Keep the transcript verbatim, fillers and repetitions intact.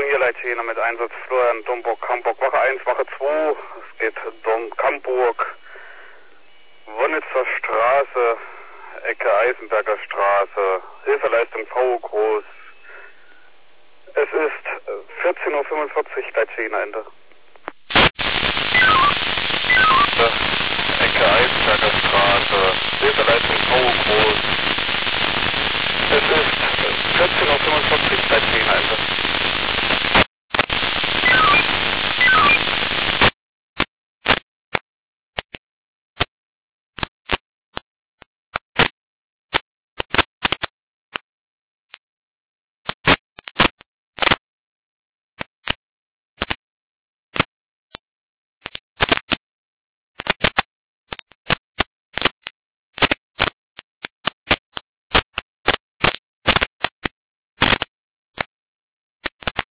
Achtung, hier Leitschäne mit Einsatz Florian, Domburg, Hamburg, Wache eins, Wache zwei. Es geht Dom, Hamburg, Wonnitzer Straße, Ecke Eisenberger Straße, Hilfeleistung V groß. Es ist vierzehn Uhr fünfundvierzig, Leitschäne Ende. Ecke Eisenberger Straße, Hilfeleistung V groß. Es ist vierzehn Uhr fünfundvierzig, Leitschäne Ende.